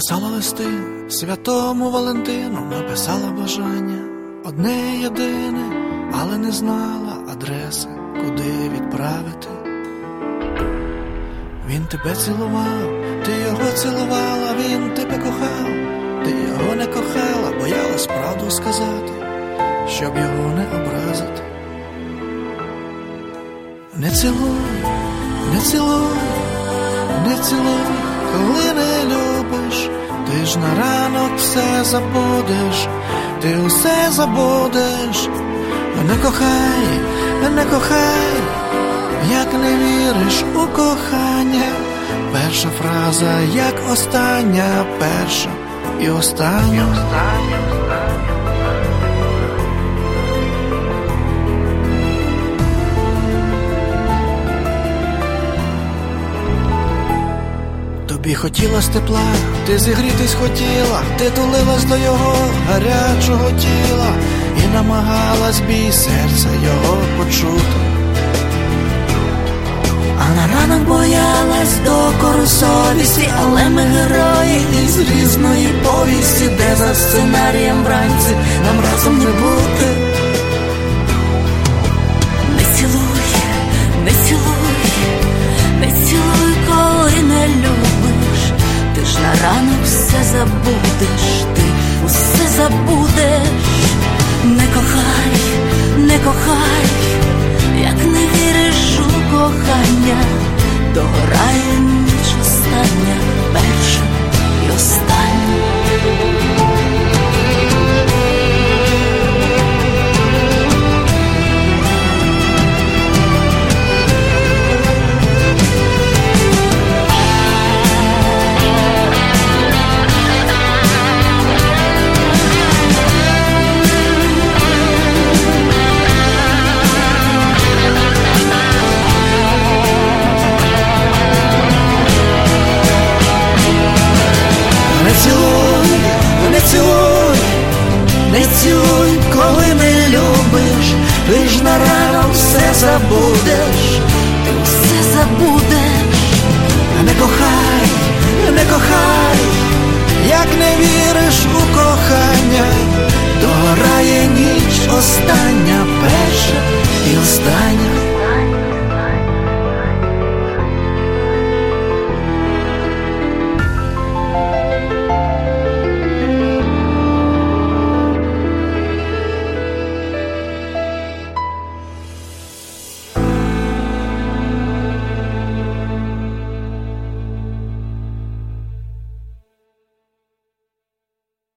Писала листи святому Валентину, написала бажання одне єдине, але не знала адреси, куди відправити. Він тебе цілував, ти його цілувала, він тебе кохав, ти його не кохала, боялась правду сказати, щоб його не образити. Не цілуй, не цілуй, не цілуй, коли не любиш, ти ж на ранок все забудеш, ти усе забудеш. Не кохай, не кохай, як не віриш у кохання. Перша фраза, як остання, перша і остання. Тобі хотілось тепла, ти зігрітись хотіла, ти тулилась до його гарячого тіла і намагалась бій серця його почути. А на ранок боялась докору совісті, але ми герої із різної повісті, де за сценарієм вранці нам разом не бути. Не цілуй, не цілуй, не цілуй, коли не любиш, ти ж на ранок все забудеш, ти усе забудеш. Не кохай, не кохай, як не віриш у кохання, догорає ніч остання, перша і остання. Не цілуй, коли не любиш, ти ж на ранок все забудеш, ти все забудеш. Не кохай, не кохай, як не віриш у кохання, догорає ніч остання, перша і остання.